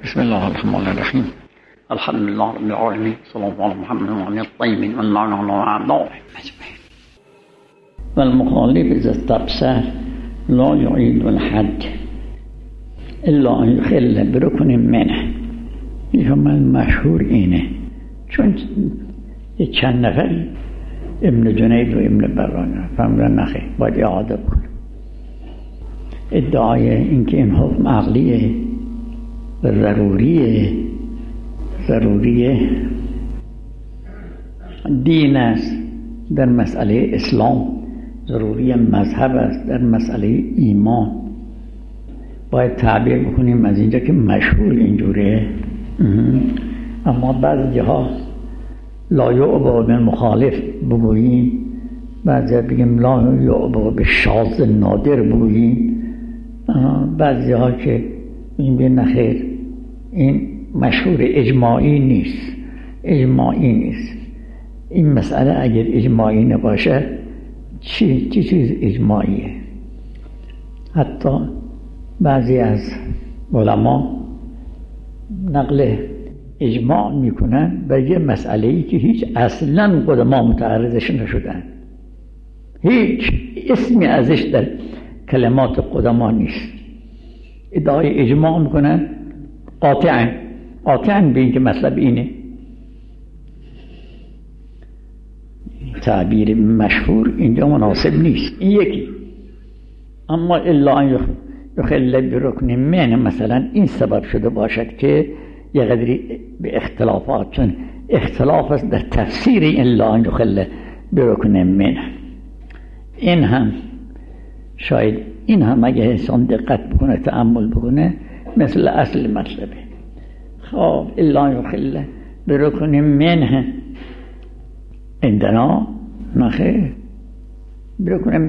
بسم الله الرحمن الرحیم. الحمد لله رب العالمین، صلی الله علی محمد و علی الطیبین و الله علی اعدائهم اجمعین. و المخالف اذا استبصر لا يعيد الحد الا ان يخل بركن منه. من مشهور اینه، چون چند نفر ابن جنید و ابن بران فهمیدن نخیر باید اعاده بکنه. ادعای اینکه این حکم عقلیه و ضروریه دین است در مسئله اسلام، ضروری مذهب است در مسئله ایمان. باید تعبیر بکنیم از اینجا که مشهور اینجوره. اما بعضی جاها لا یعبا بالمخالف بگوییم، بعضی بگیم لا یعبا بالشاذ نادر بگوییم، بعضی ها که این نخیر این مشهور اجماعی نیست. این مسئله اگر اجماعی نباشه چی چیز اجماعیه؟ حتی بعضی از علما نقل اجماع میکنن به یه مسئله‌ای که هیچ اصلاً قدما متعرضش نشدن، هیچ اسمی ازش در کلمات قدما نیست. ادعای اجماع میکنن قاطعاً به اینکه مطلب اینه. تعبیر مشهور اینجا مناسب نیست. این یکی. اما الا ان یخل برکن من، مثلا این سبب شده باشد که یه قدری به اختلافات، چون اختلاف است در تفسیر الا ان یخل برکن من. این هم شاید اگه انسان دقت بکنه تأمل بکنه مثل اصل مطلبه. خب الا یخل برکن منه عندنا نخیر، برکن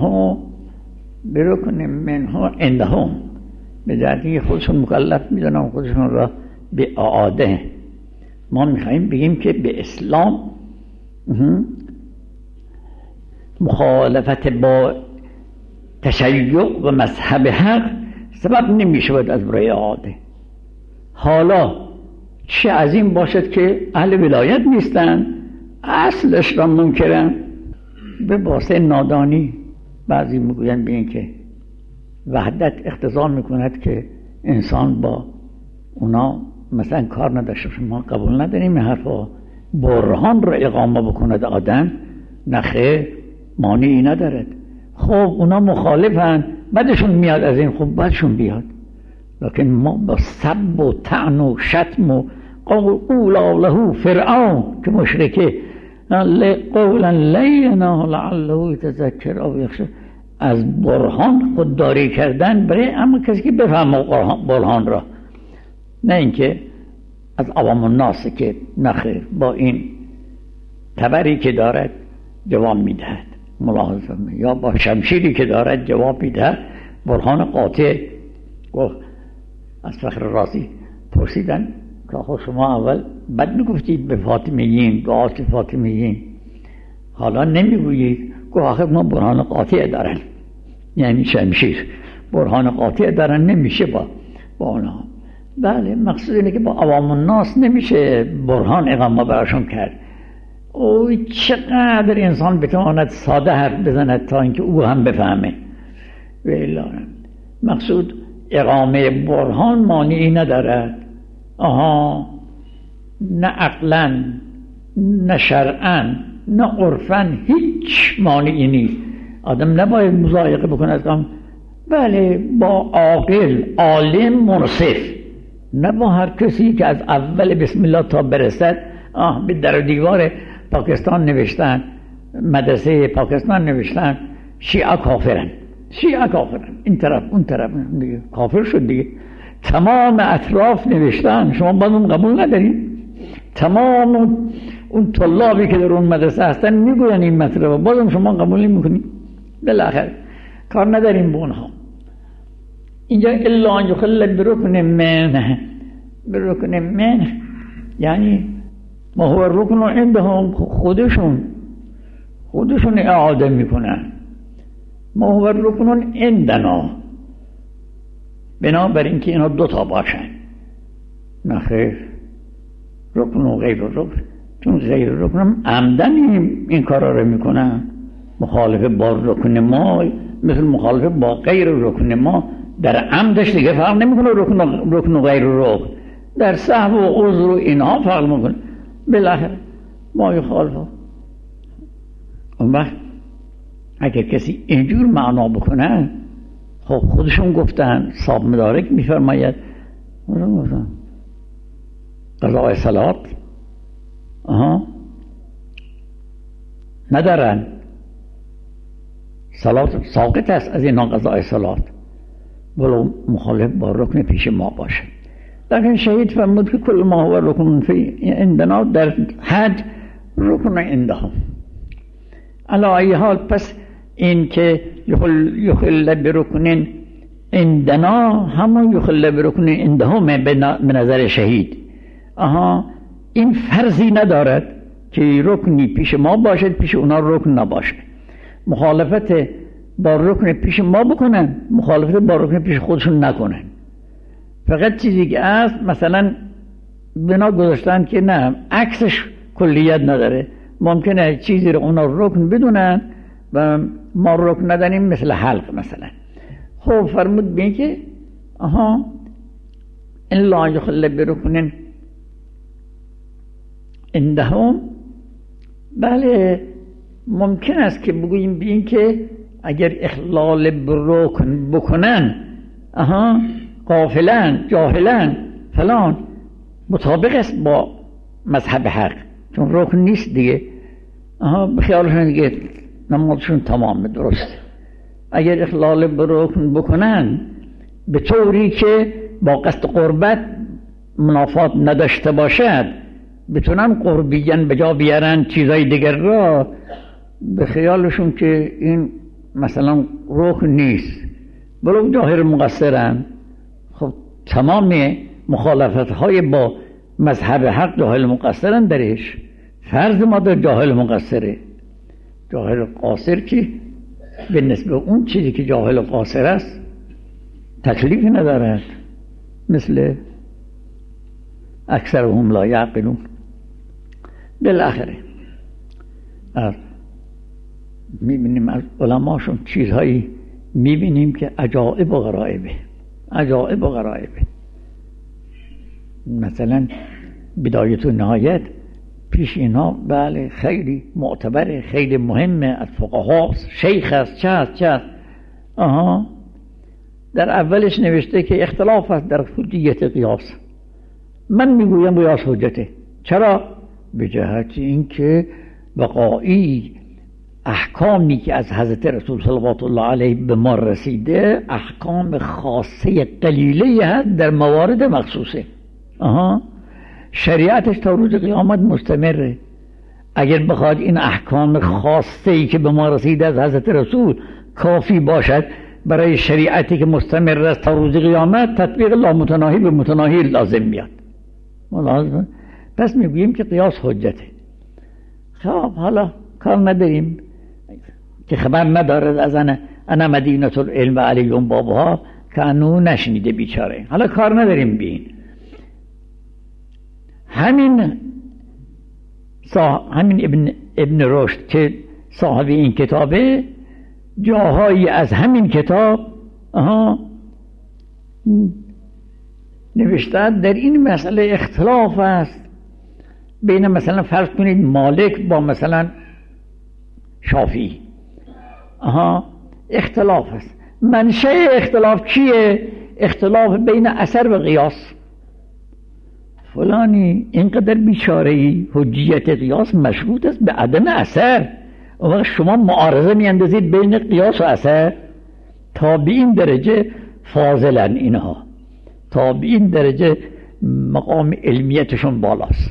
منها عندهم، به جهتی خودشون مکلف میدونن خودشون را به اعاده. ما میخواییم بگیم که به اسلام مخالفت با تشیع و مذهب حق سبب نمیشود از برای اعاده. حالا چه از این باشد که اهل ولایت نیستن، اصلش را منکرن به واسطه نادانی. بعضی میگویند به این که وحدت اقتضا میکند که انسان با اونا مثلا کار نداشته باشه. ما قبول نداریم این حرفا. برهان را اقامه بکند آدم، نخیر، مانعی ندارد. خب اونا مخالفن، بعدشون میاد از این، خب بعدشون بیاد. لکن ما با سب و طعن و شتم و قولا له فرعون که مشرکه قولا لینا لعله یتذکر او یخشی، از برهان خودداری کردن برای اما کسی که بفهمه برهان را، نه اینکه از عوام الناس که نخیر با این تبری که دارد جواب میدهد، ملاحظه یا با شمشیری که دارد جواب میدهد. برهان قاطع. از فخر رازی پرسیدن که آخه شما اول بد میگفتید به فاطمیین، دعات فاطمیین، حالا نمیگویید. که آخه ما برهان قاطع دارن، یعنی شمشیر برهان قاطع دارن، نمیشه با آنها. بله، مقصود اینه که با عوام الناس نمیشه برهان اقامه براشون کرد. اوه چقدر انسان بتواند ساده حرف بزند تا اینکه او هم بفهمه. مقصود اقامه برهان مانعی ندارد. نه عقلاً، نه شرعاً، نه عرفاً هیچ مانعی نیست. آدم نباید مضایقه بکنه. بله، با عاقل، عالم، منصف، نه با هر کسی که از اول بسم الله تا برسد. به در و دیوار پاکستان نوشتن، مدرسه پاکستان نوشتن شیعه کافرن، این طرف اون طرف دیگه کافر شد دیگه. تمام اطراف نوشتن، شما باید اون قبول ندارین. تمام اون طلابی که در اون مدرسه هستن میگوین این مطلب، بازم شما قبول نمیکنین. بالاخره کار نداریم به اونها. اینجا الا ان یخل برکن من یعنی ما هو الرکن عندهم، خودشون اعاده میکنن. ما هو الرکن عندنا، بنابراین که اینا دوتا باشن. نه خیر، رکن و غیر رکن، چون غیر رکن هم عمدن این کارا رو میکنن. مخالف با رکن ما مثل مخالف با غیر رکن ما در عمدش دیگه فرق نمیکنه. رکن و غیر رکن در سهو و عذر و اینها فرق میکنه. بالاخره ما یخالفه. اون وقت اگر کسی اینجور معنا بکنه، خب خودشون گفتن، صاحب مدارک میفرماید قضاء صلات ندارن، صلات ساقط است از اینا قضاء صلات، ولو مخالف با رکن پیش ما باشه. لیکن شهید فرمود که کل ما هو رکن فی عندنا، در حج رکن عندهم. علی ای حال پس این که یخل برکن عندنا همون یخل برکن عندهم به نظر شهید. این فرضی ندارد که رکنی پیش ما باشد پیش اونا رکن نباشه. مخالفت با رکن پیش ما بکنن، مخالفت با رکن پیش خودشون نکنن. فقط چیزی که است مثلا بنا گذاشتن که نه عکسش کلیت نداره، ممکنه چیزی رو اونا رکن بدونن و ما رکن ندانیم، مثل حلق مثلا. خب فرمود بین که ان لا یخل برکن عندهم. بله ممکن است که بگوییم بین که اگر اخلال برکن بکنن، غافلن جاهلن فلان، مطابق است با مذهب حق، چون رکن نیست دیگه. به خیالشون دیگه نمازشون تمام درست. اگر اخلال برکن بکنن به طوری که با قصد قربت منافات نداشته باشد، بتونن قربیان به جا بیارن چیزای دیگر را، به خیالشون که این مثلا رکن نیست، ولو جاهل مقصرن. خب تمام مخالفت های با مذهب حق جاهل مقصرن درش. فرض ما در جاهل مقصره. جاهل قاصر که به نسبت اون چیزی که جاهل قاصر است تکلیف ندارد، مثل اکثرهم لا یعقلون. بالاخره میبینیم از علماشون چیزهایی میبینیم که عجائب و غرائبه. عجائب و غرائبه. مثلا بدایت و نهایت پیش اینا بله خیلی معتبره، خیلی مهمه، از فقهاست، شیخ است، چه هست. در اولش نوشته که اختلاف است در حجیت قیاس. من میگویم قیاس حجته. چرا؟ به جهت اینکه وقاعی احکامی که از حضرت رسول صلوات الله علیه به ما رسیده احکام خاصه قلیله هست در موارد مخصوصه. شریعتش تا روز قیامت مستمره. اگر بخواد این احکام خاصه ای که به ما رسیده از حضرت رسول کافی باشد برای شریعتی که مستمر است تا روز قیامت، تطبیق لامتناهی به متناهی لازم میاد. پس میگوییم که قیاس حجته. خب حالا کار نداریم که خبر ندارد از انا مدینه العلم و علیهم بابها که انو نشنیده بیچاره. حالا کار نداریم بین همین ابن رشد که صاحب این کتابه، جاهایی از همین کتاب نوشته در این مسئله اختلاف است بین مثلا فرض کنید مالک با مثلا شافعی. اختلاف است. منشأ اختلاف چیه؟ اختلاف بین اثر و قیاس. فلانی اینقدر بیچاره‌ای، حجیت قیاس مشروط است به عدم اثر. اون وقت شما معارضه میاندازید بین قیاس و اثر. تا به این درجه فاضلن اینها، تا به این درجه مقام علمیتشون بالاست.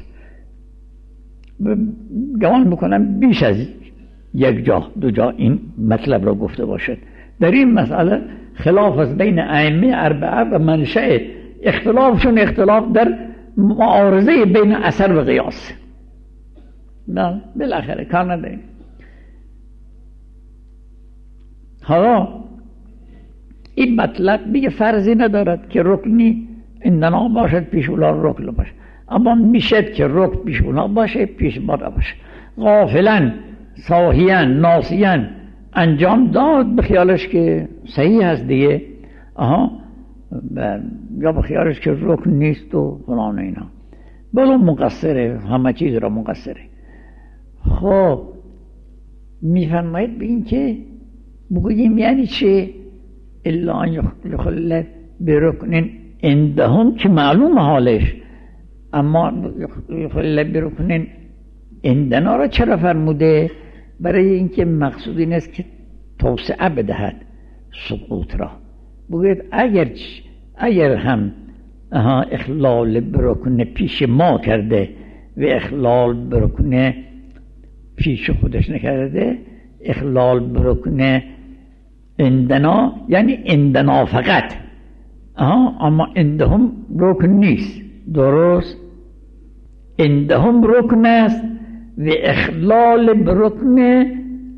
گمان میکنم بیش از یک جا دو جا این مطلب را گفته باشد. در این مسئله خلاف است بین ائمه اربعه و منشأ اختلافشون اختلاف در معارضه بین اثر و قیاس. نه بالاخره کار نداریم. حالا این مطلب دیگه فرضی ندارد که رکنی عندنا باشد پیش اونا رکن باشه، اما میشد که رکن پیش اونا باشه پیش ما باشه. غافلا ساهیا ناسیا انجام داد به خیالش که صحیح هست دیگه، یا به خیالش که رکن نیست و فلان اینا، بلو مقصره، همه چیز را مقصره. خب میفرماید به این که بگوییم یعنی چه؟ الا ان یخل برکن عندهم که معلوم حالش، اما یخل برکن عندنا را چرا فرموده؟ برای اینکه مقصود این است که توسعه بدهد سقوط را. بگوید اگر هم اخلال برکن پیش ما کرده و اخلال برکن پیش خودش نکرده، اخلال برکن عندنا یعنی عندنا فقط، اما عندهم رکن نیست. درست، عندهم رکن است و اخلال برکن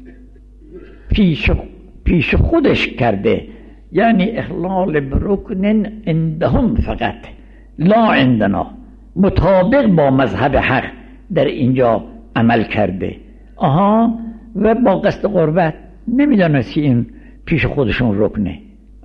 پیش خودش کرده، یعنی اخلال برکن عندهم فقط لا عندنا، مطابق با مذهب حق در اینجا عمل کرده. و با قصد قربت نمیدانست که این پیش خودشون رکنه.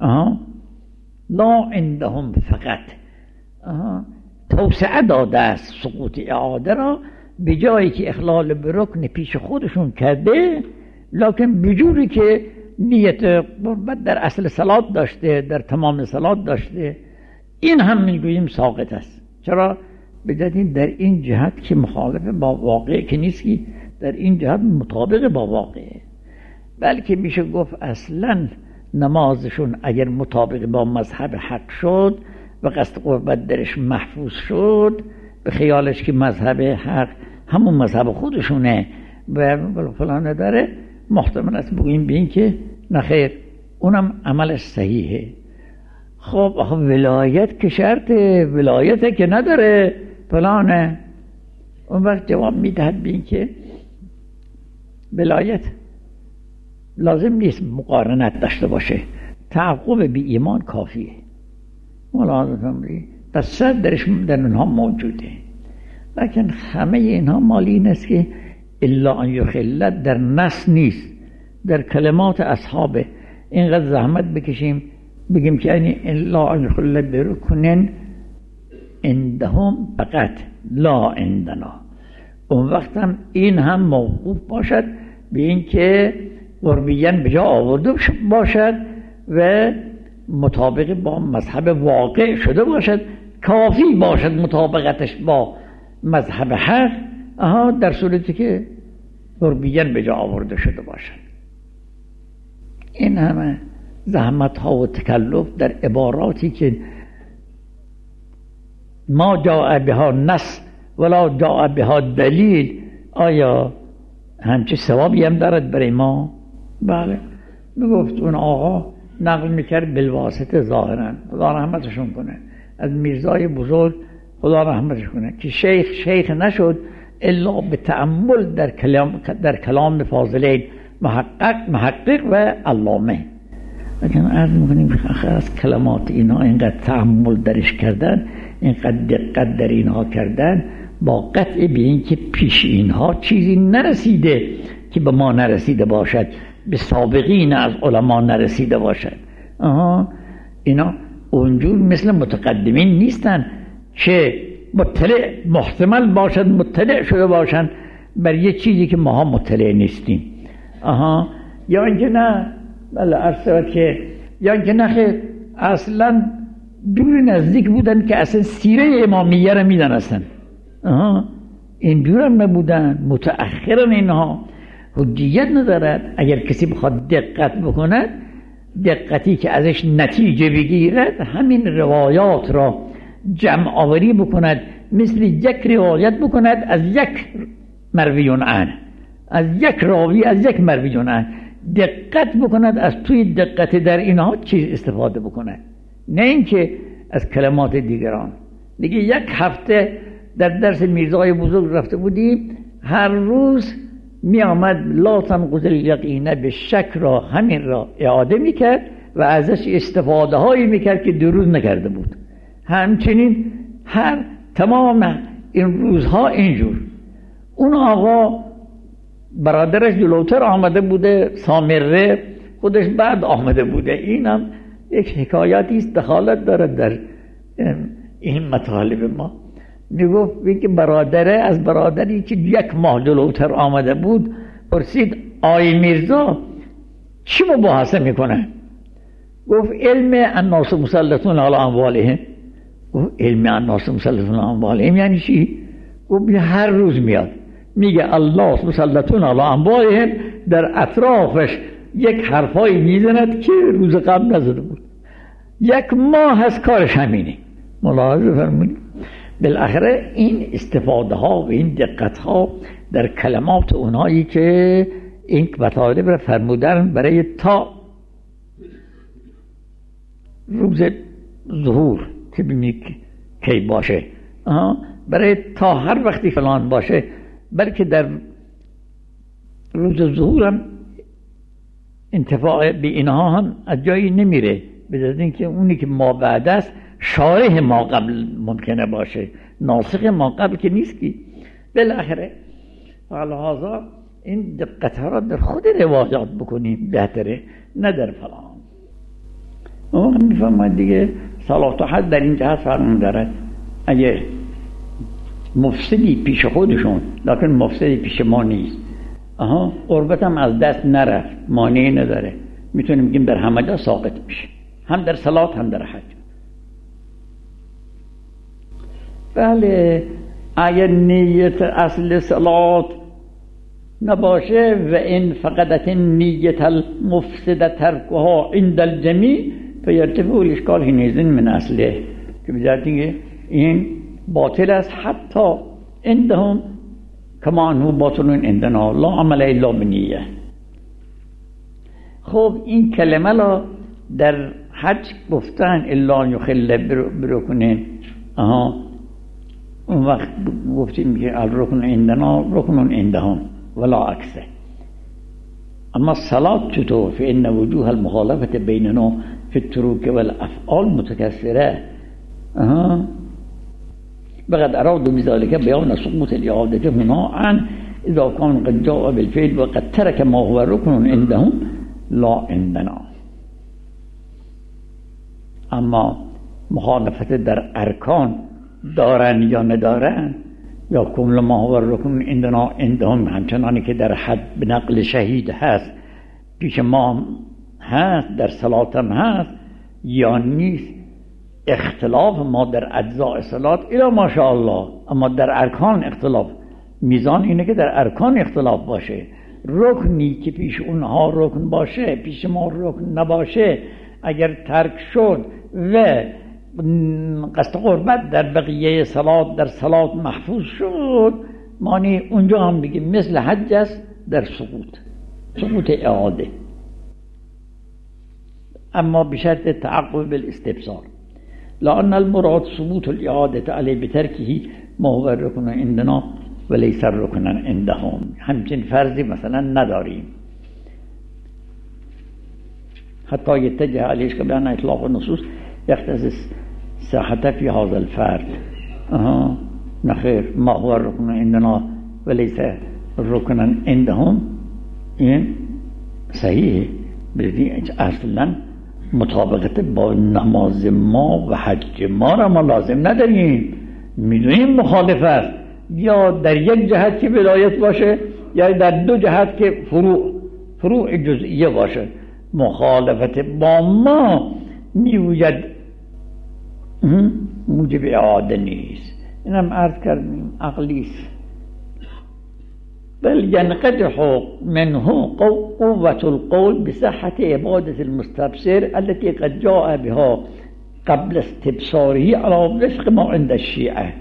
لا عندهم فقط توسعه داده است سقوط اعاده را، به جایی که اخلال برکن پیش خودشون کرده، لکن بجوری که نیت قربت در اصل صلات داشته، در تمام صلات داشته، این هم میگوییم ساقط است. چرا؟ بدانید در این جهت که مخالف با واقع که نیست، که در این جهت مطابق با واقعه، بلکه میشه گفت اصلا نمازشون اگر مطابق با مذهب حق شد و قصد قربت درش محفوظ شد، به خیالش که مذهب حق همون مذهب خودشونه و فلان داره، محتمل است بگوییم به این که نخیر اونم عملش صحیحه. خب ولایت که شرطه، ولایته که نداره فلانه. اون وقت جواب میدهد به این که ولایت لازم نیست مقارنت داشته باشه، تعقب بی ایمان کافیه. ملاحظه امری تصد در اونها موجوده، لیکن همه اینها مالی این است که الا ان یخلت در نص نیست، در کلمات اصحابه. اینقدر زحمت بکشیم بگیم که یعنی الا ان یخلت برکنن عندهم فقط لا عندنا، اون وقت هم این هم موقوف باشد به این که قربیان به جا آورده باشد و مطابق با مذهب واقع شده باشد، کافی باشد مطابقتش با مذهب حق، در صورتی که قربیان به جا آورده شده باشد. این همه زحمت ها و تکلف در عباراتی که ما جاء بها نص ولا جاء بها دلیل، آیا همچه ثوابی هم دارد برای ما؟ بله. میگفت اون آقا نقل میکرد بالواسطه ظاهرا، خدا رحمتشون کنه، از میرزای بزرگ خدا رحمتش کنه، که شیخ نشد الا به تأمل در کلام فاضلین محقق و علامه. لیکن عرض میکنیم که از کلمات اینا اینقدر تأمل درش کردن، اینقدر دقت در اینها کردن، با قطع به این که پیش اینها چیزی نرسیده که به ما نرسیده باشد، به سابقین از علما نرسیده باشد. اینا اونجور مثل متقدمین نیستن که محتمل باشد مطلع شده باشن بر یه چیزی که ماها مطلع نیستیم. یا اینکه نه، بله عرض که یا اینکه نه اصلا دور نزدیک بودن که اصلا سیره امامیه را میدانستن، این دور هم نبودن، متأخرن. اینها حجیت ندارد. اگر کسی بخواد دقت بکند، دقتی که ازش نتیجه بگیرد، همین روایات را جمع آوری بکند، مثل یک روایت بکند از یک مرویون عنه، از یک راوی از یک مرویون عنه، دقت بکند، از توی دقت در اینها چیز استفاده بکند، نه اینکه از کلمات دیگران. دیگه یک هفته در درس میرزای بزرگ رفته بودیم، هر روز می آمد لا تنقض الیقین به شک را همین را اعاده می کرد و ازش استفاده هایی می کرد که 2 روز نکرده بود. همچنین تمام این روزها اینجور. اون آقا برادرش جلوتر آمده بوده، سامره خودش بعد آمده بوده. اینم یک حکایتی است، دخالت داره در این مطالب ما. میگفت که برادره از برادری که 1 ماه جلوتر آمده بود پرسید آی میرزا چی مباحثه میکنه؟ گفت علم الناس مسلطون علی اموالهم. گفت علم الناس مسلطون علی اموالهم یعنی چی؟ گفت هر روز میاد میگه الله مسلطون علی اموالهم، در اطرافش یک حرفایی میزند که روز قبل نزده بود. 1 ماه هست کارش همینه. ملاحظه فرمودید؟ بالاخره این استفاده ها و این دقت ها در کلمات اونایی که این مطالب را فرمودن برای تا روز ظهور که ببینید کی باشه، برای تا هر وقتی فلان باشه، بلکه در روز ظهور هم انتفاع به اینها هم از جایی نمیره، بجز اینکه اونی که ما بعد است شارح ما قبل ممکنه باشه، ناسخ ما قبل که نیست. که بالاخره لحاظا این دقت ها را در خود رواجات بکنیم بهتره، نه در فلان. اون میفهمد دیگه صلاح و حد در این جهت فرق دارد. اگه مفسدی پیش خودشون لیکن مفسدی پیش ما نیست، قربت هم از دست نرفت، مانعی نداره، میتونیم بگیم در همه جا ساقط میشه، هم در صلات هم در حج. بله اگر نیت اصل صلات نباشه و این فقدت نیت المفسد ترکها عند الجمیع فیرتفع الاشکال حینئذ من اصله، که بذات این باطل است حتی عندهم کما انه باطل عندنا لا عمل الا بنیه. خب این کلمه را در حج گفتن الا یخل برکنین، اون وقت گفتیم که الرکن عندنا رکن عندهم ولا عکسه. اما صلات چطور؟ فإن وجوه المخالفة بيننا في التروك والأفعال متكثرة. بقد أرادوا بذلك بيان سقوط الإعادة هنا عن إذا كان قد جاء بالفعل وقد ترك ما هو ركن عندهم لا عندنا. اما مخالفت در ارکان دارن یا ندارن، یا کل ما هو رکن عندنا عندهم، همچنانی که در حد به نقل شهید هست پیش ما هست، در صلات هم هست یا نیست. اختلاف ما در اجزاء صلات الا ماشاءالله، اما در ارکان اختلاف. میزان اینه که در ارکان اختلاف باشه. رکنی که پیش اونها رکن باشه پیش ما رکن نباشه، اگر ترک شد و قصد قربت در بقیه صلات در صلات محفوظ شد، معنی اونجا هم بگیم مثل حج است در سقوط اعاده، اما بشرط تعقب بالاستبصار. لأن المراد ثبوت الإعادة عليه بتركه ما هو الركن عندنا وليس الركن عندهم. همچین فرضی مثلا نداریم حتی يتجه عليه بأن إطلاق النصوص يختص صحة في هذا الفرد. نخير ما هو الركن عندنا وليس الركن عندهم، این صحیحه، بلدی اصلا مطابقت با نماز ما و حج ما را ما لازم نداریم. میدونیم مخالف است، یا در یک جهت که ولایت باشه یا در دو جهت که فروع جزئیه باشه. مخالفت با ما میوجد موجب اعاده نیست. اینم عرض کردیم عقلیست. بل ينقدح منه قوة القول بصحة عبادة المستبصر التي قد جاء بها قبل استبصاره على وفق ما عند الشيعة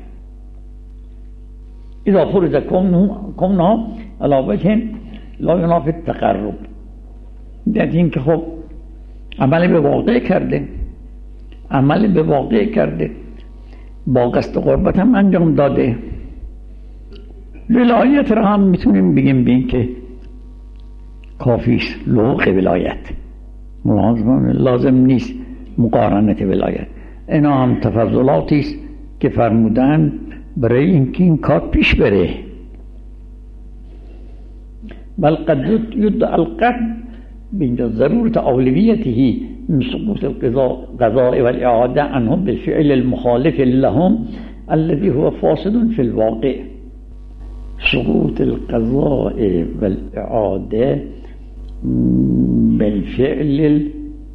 إذا فرض كونها على وجه لا ينافي التقرب. یعنی اینکه خب عمل به واقع کرده، با قصد قربت هم انجام داده. ولایت را هم میتونیم بگیم بین که کافیست، لوق ولایت لازم نیست مقارنت ولایت. اینا هم تفضلاتی است که فرمودن برای اینکه این کار پیش بره. بل قد يدعى القطع بضرورة أولويته من سقوط القضاء والإعادة عنهم بالفعل المخالف لهم الذي هو فاسد في الواقع. سقوط القضاء والإعادة بالفعل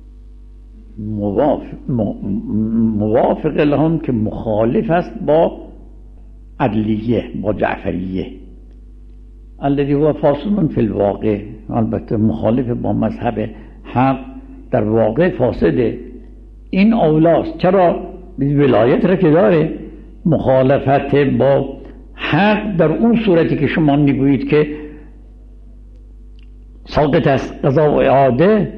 موافق لهم که مخالف است با عدلیه، با جعفریه. الذي هو فاسد في الواقع، البته مخالف با مذهب حق، در واقع فاسده. این اولاست. چرا؟ ولایت را که داره، مخالفت با حق در اون صورتی که شما میگویید که ساقط است قضا و اعاده،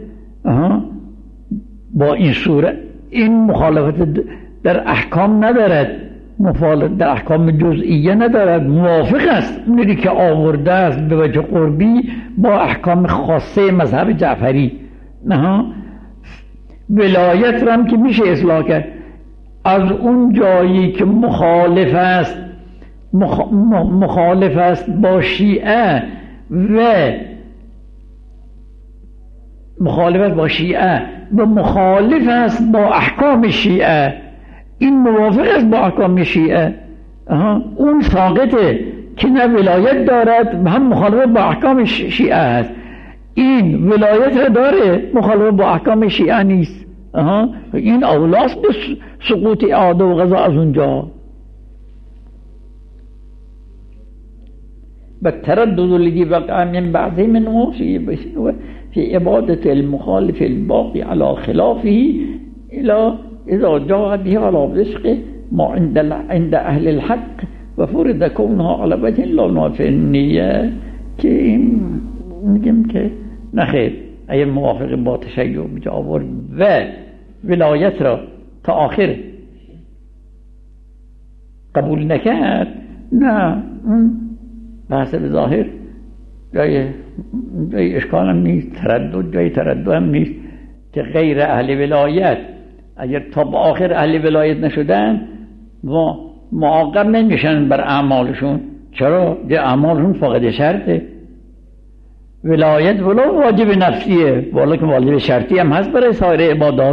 با این صورت این مخالفت در احکام ندارد، در احکام جزئیه ندارد، موافق است اونی که آورده است به وجه قربی با احکام خاصه مذهب جعفری. ولایت را هم که میشه اصلاح کرد. از اون جایی که مخالف است با شیعه و مخالف است با احکام شیعه، این موافق است با احکام شیعه، اون ساقطه که نه ولایت دارد هم مخالف با احکام شیعه است. این ولایت را داره، مخالف با احکام شیعه نیست. این اولاست به سقوط اعاده و قضا از اونجا. بالتردد الذي وقع من بعض منه في عبادة المخالف الباقي على خلافه إلى إذا جاء به على وفق ما عند أهل الحق وفرض كونها على وجه لا نافع النية. که میگم که نخیر، اگر موافق با تشیع بجا آورد و ولایت را تا آخر قبول نکرد، نه بحث به ظاهر جای اشکال هم نیست، جای تردد هم نیست که غیر اهل ولایت اگر تا به آخر اهل ولایت نشدن و معاقب نمیشن بر اعمالشون. چرا؟ ده اعمالشون فاقد شرطه. ولایت ولو واجب نفسیه، ولی که واجب شرطی هم هست برای سایر عبادات.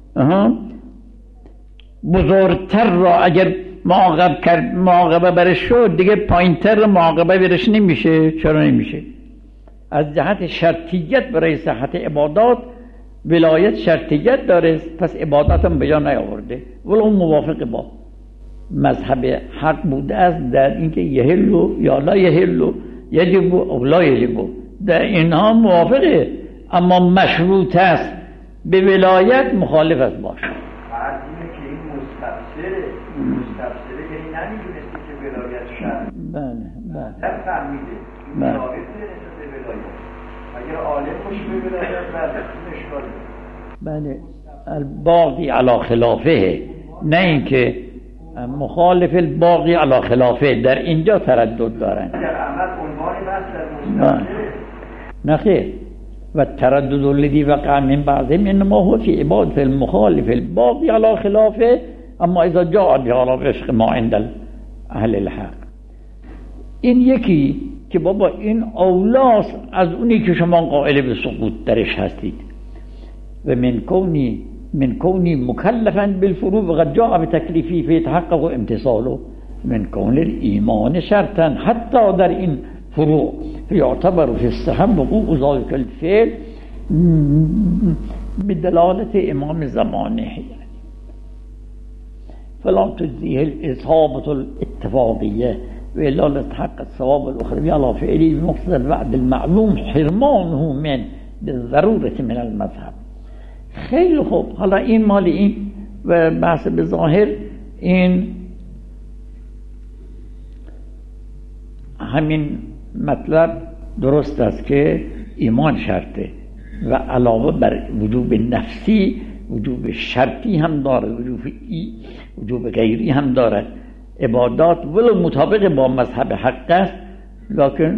بزرگتر را اگر معاقبه برش شد، دیگه پایینتر معاقبه برش نمیشه. چرا نمیشه؟ از جهت شرطیت برای صحت عبادات ولایت شرطیت داره، پس عبادت هم به جا نیاورده ولو موافق با مذهب حق بوده است در اینکه یحل یا لا یحل، یجب او لا یجب، در اینها موافقه، اما مشروط است به ولایت مخالف است باشه. بعد اینه که این مستفسره که این نمیدونسته که ولایت شرط. بله در فهمیده ولایت نسبت به ولایت. اگر عالم خوش به ولایت بله این اشکاله. بله الباقی علی خلافه، نه اینکه مخالف الباقی علی خلافه، در اینجا تردد دارن. در عمل عنوان بحث در مستفسره نخیر. و تردد الذي وقع من بعضهم انما هو في عبادة المخالف الباقي على خلافه، اما اذا جاء به على وفق ما عند اهل الحق. این یکی که بابا این اولاست از اونی که شما قائل به سقوط درش هستید. و من کونی مکلفا بالفروع وقد جاء بتکلیفی فیتحقق امتصاله من کون الایمان شرطا حتی در این فروع يعتبر في السهم وقوع ذلك الفعل بدلالة امام زمانه، فلا تجزيه الاصابة الاتفاقية وإلا تحقق الثواب الأخروي على فعله بمقتضى الوعد المعلوم حرمانه من بالضرورة من المذهب. خیلی خوب، حالا این مال این و بحث به ظاهر این همین مطلب درست است که ایمان شرطه و علاوه بر وجوب نفسی وجوب شرطی هم داره، وجوب غیری هم داره. عبادات ولو مطابق با مذهب حق است لکن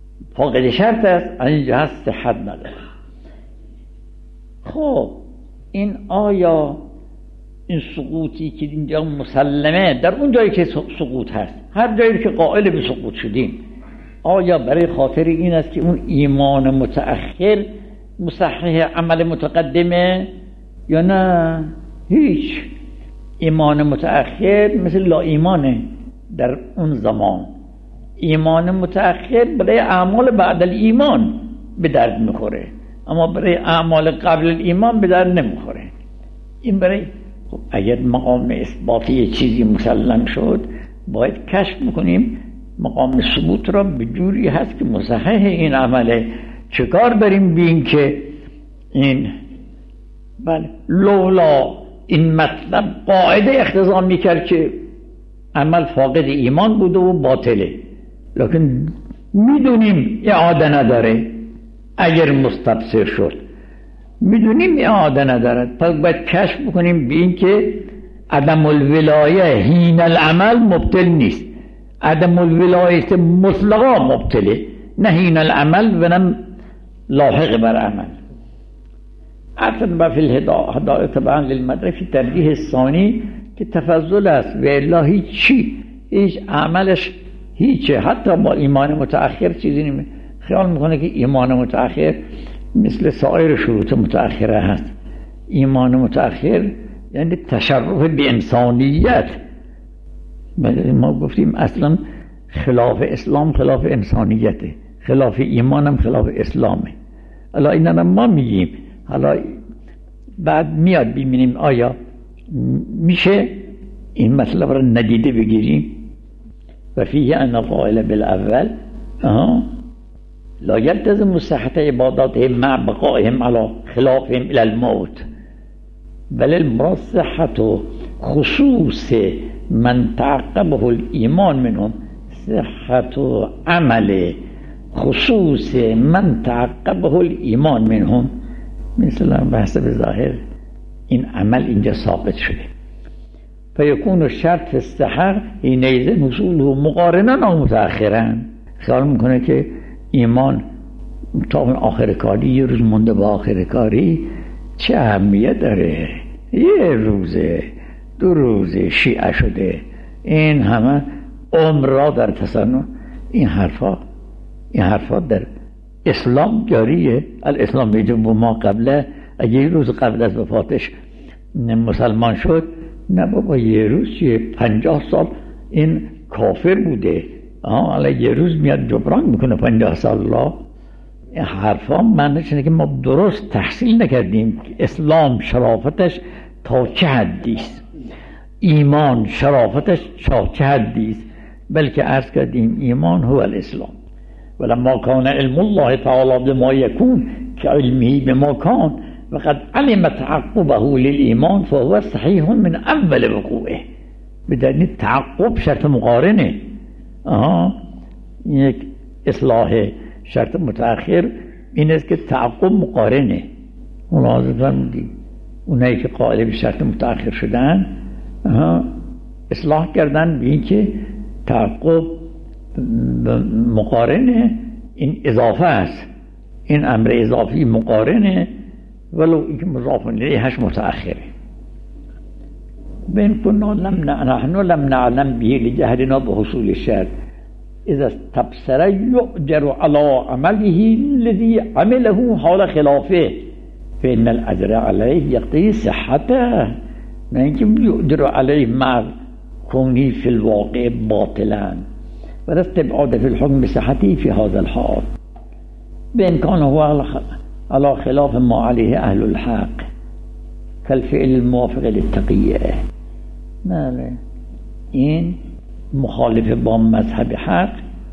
فاقد شرط است، از این جهت صحت نداره. خب این آیا این سقوطی که اینجا مسلمه در اون جایی که سقوط هست، هر جایی که قائل به سقوط شدیم، آیا برای خاطر این است که اون ایمان متأخر مصحح عمل متقدمه یا نه؟ هیچ. ایمان متأخر مثل لا ایمانه در اون زمان. ایمان متأخر برای اعمال بعد الایمان به درد میخوره، اما برای اعمال قبل الایمان به درد نمیخوره. این برای خب اگر مقام اثباتی یه چیزی مسلم شد، باید کشف میکنیم مقام ثبوت را به جوری هست که مصحح این عمله. چکار داریم بین که این بله لولا این مطلب قاعده اقتضا میکرد که عمل فاقد ایمان بوده و باطله، لکن میدونیم اعاده نداره. اگر مستبصر شد میدونیم اعاده ندارد، پس باید کشف بکنیم به این که عدم الولایه حین العمل مبطل نیست، عدم الولایت مطلقا مبطله، نه حین العمل و نه لاحق بر عمل. اعتبر فی الهدایه تبعا للمدرک فی ترجیح الثانی که تفضل است و الا هیچ عملش هیچه، حتی با ایمان متأخر چیزی نمی خیال میکنه که ایمان متأخر مثل سایر شروط متأخره هست. ایمان متأخر یعنی تشرف به انسانیت. ما گفتیم اصلا خلاف اسلام خلاف انسانیته، خلاف ایمانم خلاف اسلامه. حالا اینا ما میگیم، حالا بعد میاد ببینیم آیا میشه این مطلب را ندیده بگیریم. و فیه ان قائل بالاول لا يلتزم صحة عباداتهم مع بقائهم على خلافهم الى الموت، بل المراد صحة خصوص من تعقبه الإيمان منهم، صحة عمل خصوص من تعقبه الإيمان منهم. مثلا بحث بظاهر این عمل اینجا ثابت شده، فیکون الشرط فی الصحة حینئذ حصوله مقارنا او متأخرا. خیال میکنه که ایمان تا آخر کاری یه روز مونده با آخر کاری چه اهمیت داره، یه روزه دو روزه شیعه شده، این همه عمر را در تصنع. این حرفا در اسلام جاریه. الاسلام یجب ما قبله. اگه یه روز قبل از وفاتش مسلمان شد، نه بابا یه روز چیه، 50 سال این کافر بوده، حالا یه روز میاد جبران میکنه 50 سال. لا، این حرفا معنیش اینه که ما درست تحصیل نکردیم اسلام شرافتش تا چه حدیست، ایمان شرافتش تا چه حدیست، بلکه عرض کردیم ایمان هو الاسلام. ولما کان علم الله تعالی بما یکون که علمه بما کان وقد علم تعقبه للایمان فهو صحیح من اول وقوعه. بدن تعقب شرط مقارنه. یک اصلاح شرط متأخر این است که تعقب مقارنه. ملاحظه فرمودید اونایی که قائل به شرط متأخر شدن اصلاح کردن به این که تعقب مقارنه، این اضافه است، این امر اضافی مقارنه ولو اینکه مضاف الیهش متأخره. بین كنا نحن لم نعلم به لجهلنا بحصول الشرط اذا استبصر يؤجر على عمله الذي عمله حال خلافه فإن الأجر عليه يقتضي صحته، نه اینکه يؤجر عليه مع كونه في الواقع باطلا ولا استبعاد في الحكم بصحته في هذا الحال. بإن كان هو على خلاف ما عليه أهل الحق كالفعل الموافق للتقیه. بله، این مخالف با مذهب حق،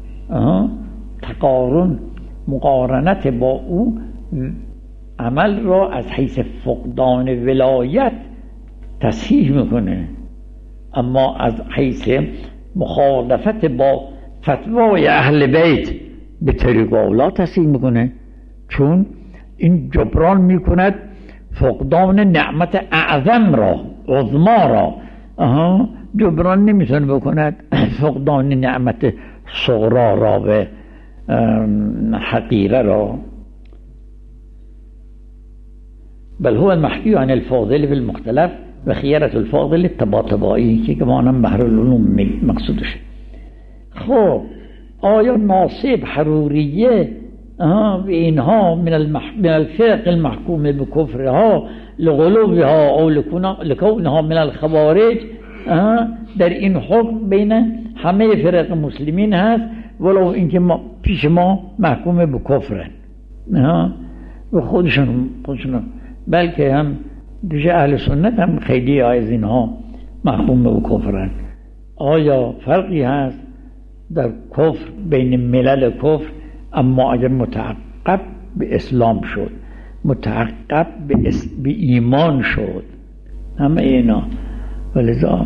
مقارنت با او عمل را از حیث فقدان ولایت تصحیح میکنه، اما از حیث مخالفت با فتوای اهل بیت به طریق اولا تصحیح میکنه، چون این جبران میکند فقدان نعمت اعظم را، عظما را. جبران نمیتونه بکند فقدان نعمت صغرا را و حقیره را. بل هو المحكي عن الفاضل في المختلف و خیرت الفاضل طباطبایی که گمانم بحر العلوم مقصودشه. خب آیا ناصب حروریه و اینها من الفرق المحکوم بکفرها لغلوبها او لکونها من الخوارج در این حکم بین همه فرق مسلمین هست، ولو اینکه پیش ما محکوم بکفرن و خودشون بلکه هم دیگه اهل سنت هم خیلی از اینها محکوم بکفرن. آیا فرقی هست در کفر بین ملل کفر؟ اما اگر متعقب به اسلام شد، متعقب به ایمان شد، همه اینا، ولذا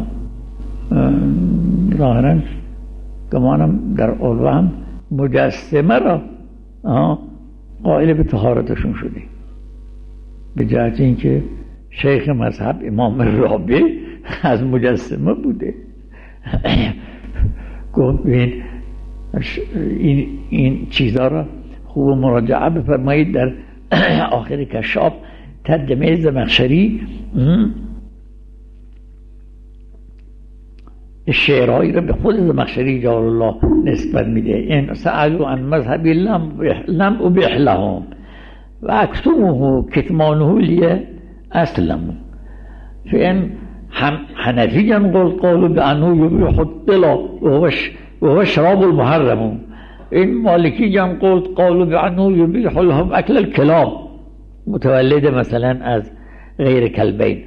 ظاهرا گمانم در علوه هم مجسمه را قائل به طهارتشون شده، به جهت اینکه شیخ مذهب امام رابع از مجسمه بوده. گفت این چیزها را خوب مراجعه بفرمایید در آخر کشاف ترجمه زمخشری شعرهایی را به خود زمخشری جلال الله نسبت میده. این سألوا عن مذهبی لم ابح لهم و اکتمه کتمانه لیه اسلموا فإن حنفيا قالوا بأنه يبيح الطلا وهو شراب المحرم، إن مالكيا قالوا بأنه يبيح لهم أكل الكلاب متولد مثلا از غیر کلبین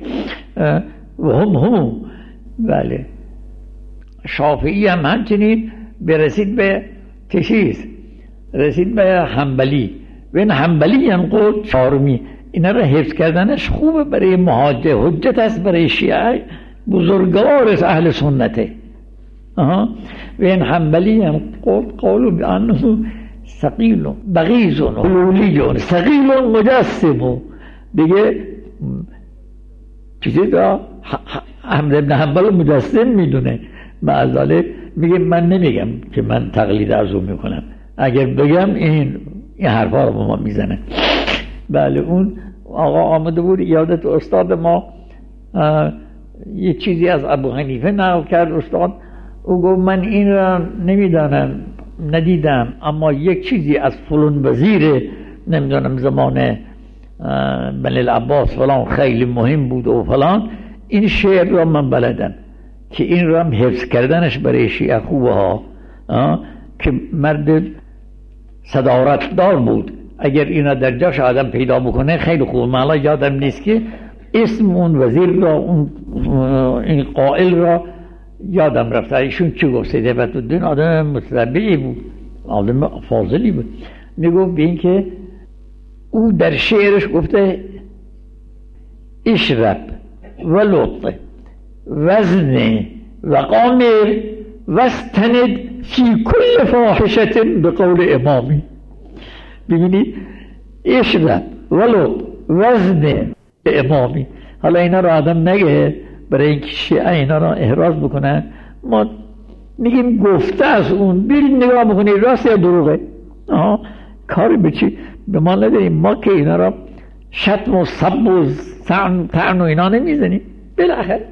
هم بله. شافعی هم همچنین برسید به چیز، رسید به حنبلی و این حنبلی هم قول چارمی. اینا را حفظ کردنش خوبه برای مهاجر، حجت است برای شیعه، بزرگوار از اهل سنته. و این حنبلی هم قولو بانه ثقیل بغیض حلولی ثقیل مجسم، دیگه چیزی را احمد ابن حنبل مجسم میدونه. معذاله میگه من نمیگم که من تقلید از او میکنم، اگر بگم این حرفا رو به ما میزنه. بله اون آقا آمده بود یادت استاد ما یه چیزی از ابو حنیفه نقل کرد استاد، او گفت من این را نمیدانم ندیدم، اما یک چیزی از فلان وزیر نمیدونم زمان بنی العباس فلان خیلی مهم بود و فلان، این شعر را من بلدم که این را هم حفظ کردنش برای شیعه خوبه ها که مرد صدارت دار بود، اگر اینا در جاش آدم پیدا بکنه خیلی خوب. من یادم نیست که اسم اون وزیر را این قائل را یادم رفته، ایشون چی گفت؟ سید بدرالدین آدم متربعی بود، آدم فاضلی بود. میگفت به این که او در شعرش گفته اشرب و لطف وزن و قامر واستند فی کل فاحشت به قول امامی. ببینید اشرب ولو وزن امامی. حالا اینا رو آدم نگه برای اینکه شیعه اینا رو احراز بکنن، ما میگیم گفته از اون، برید نگاه بکنید راست یا دروغه. کاری به چی به ما نداریم، ما که اینا رو شتم و سب و طعن و اینا نمیزنیم. بالاخره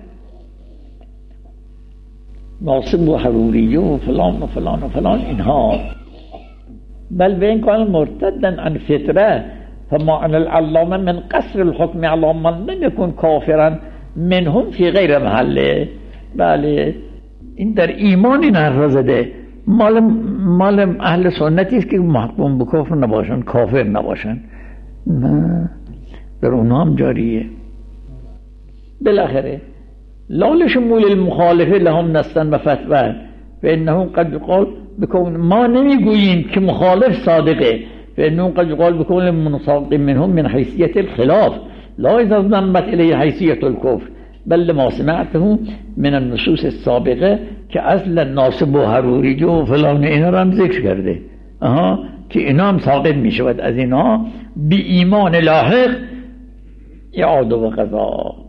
ناصب و حروریه و فلان و فلان و فلان اینها، بل وإن كان مرتدا عن فطره فمعنى العلامه من قصر الحكم على من لم يكن كافرا منهم في غیر محله. بله این در ایمان این حرف زده، مال اهل سنتی است که محکوم به کفر نباشن، کافر نباشن، نه در اونها هم جاریه. بالاخره لا لشمول المخالفه لهم نصا و فتوى فانه قد يقال بكون ما نمیگوییم که مخالف صادقه، فانه قد يقال بكون المنصاب منهم من حیثیت الخلاف لا اذا ضمت الیه حیثیت الكفر بل لما سمعته من النصوص السابقه که اصلا ناصب و حروری و فلان اینا رو هم ذکر کرده که اینا هم ساقط می شود از اینا بی ایمان لاحق اعاده و قضا.